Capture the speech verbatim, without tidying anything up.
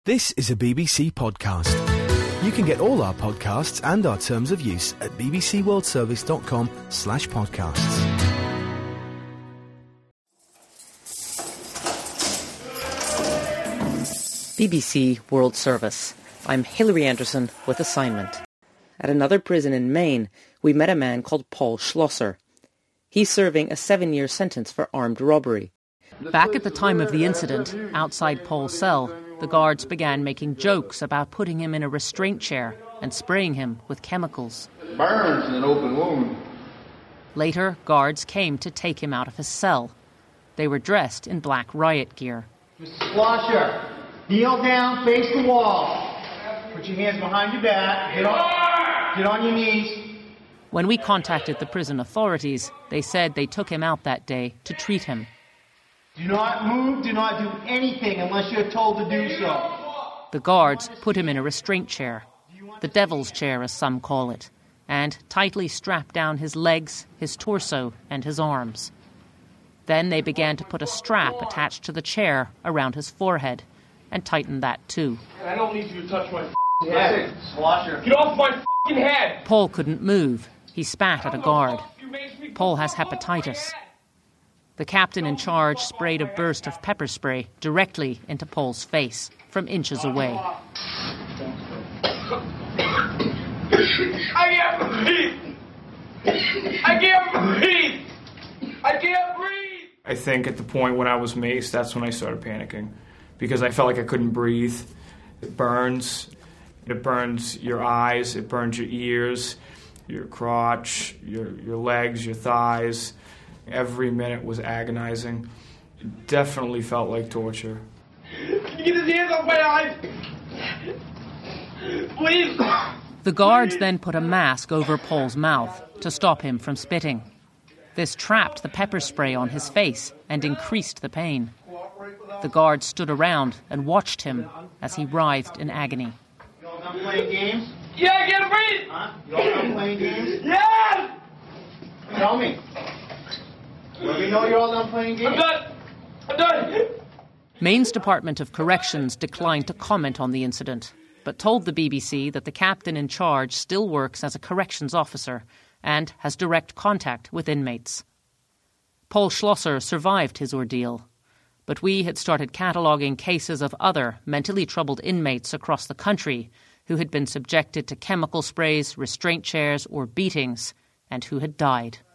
This is a B B C podcast. You can get all our podcasts and our terms of use at bbcworldservice.com slash podcasts. B B C World Service. I'm Hilary Anderson with assignment. At another prison in Maine, we met a man called Paul Schlosser. He's serving a seven-year sentence for armed robbery. Back at the time of the incident, outside Paul's cell, the guards began making jokes about putting him in a restraint chair and spraying him with chemicals. It burns in an open wound. Later, guards came to take him out of his cell. They were dressed in black riot gear. Mister Schlosser, kneel down, face the wall. Put your hands behind your back. Get on, get on your knees. When we contacted the prison authorities, they said they took him out that day to treat him. Do not move, do not do anything unless you're told to do so. The guards put him in a restraint chair, the devil's chair as some call it, and tightly strapped down his legs, his torso and his arms. Then they began to put a strap attached to the chair around his forehead and tighten that too. I don't need you to touch my head. Schlosser. Get off my head! Paul couldn't move. He spat at a guard. Paul has hepatitis. The captain in charge sprayed a burst of pepper spray directly into Paul's face from inches away. I can't breathe! I can't breathe! I can't breathe! I think at the point when I was maced, that's when I started panicking. Because I felt like I couldn't breathe. It burns. It burns your eyes. It burns your ears, your crotch, your, your legs, your thighs. Every minute was agonizing. It definitely felt like torture. Can you get his hands off my eyes? Please! The guards then put a mask over Paul's mouth to stop him from spitting. This trapped the pepper spray on his face and increased the pain. The guards stood around and watched him as he writhed in agony. You all done playing games? Yeah, I can't breathe! Huh? You all done playing games? Yes! Tell me. Let me know you're all done playing games. I'm done! I'm done! Maine's Department of Corrections declined to comment on the incident, but told the B B C that the captain in charge still works as a corrections officer and has direct contact with inmates. Paul Schlosser survived his ordeal, but we had started cataloguing cases of other mentally troubled inmates across the country who had been subjected to chemical sprays, restraint chairs or beatings, and who had died.